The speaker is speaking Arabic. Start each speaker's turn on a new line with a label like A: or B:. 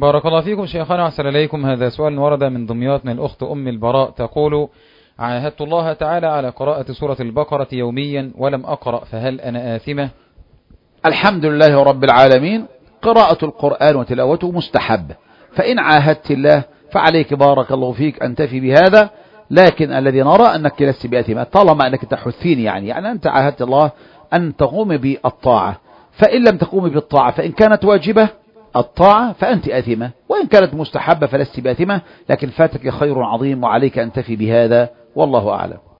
A: بارك الله فيكم شيخنا وأحسن إليكم. هذا سؤال ورد من دمياط من الأخت أم البراء، تقول: عاهدت الله تعالى على قراءة سورة البقرة يوميا ولم أقرأ، فهل أنا آثمة؟
B: الحمد لله رب العالمين. قراءة القرآن وتلاوته مستحب، فإن عاهدت الله فعليك بارك الله فيك أن تفي بهذا، لكن الذي نرى أنك لست بآثمة طالما أنك تحثين، يعني أنت عاهدت الله أن تقوم بالطاعة، فإن لم تقوم بالطاعة فإن كانت واجبة الطاعة فأنت آثمة، وإن كانت مستحبة فلست بآثمة، لكن فاتك خير عظيم وعليك أن تفي بهذا، والله أعلم.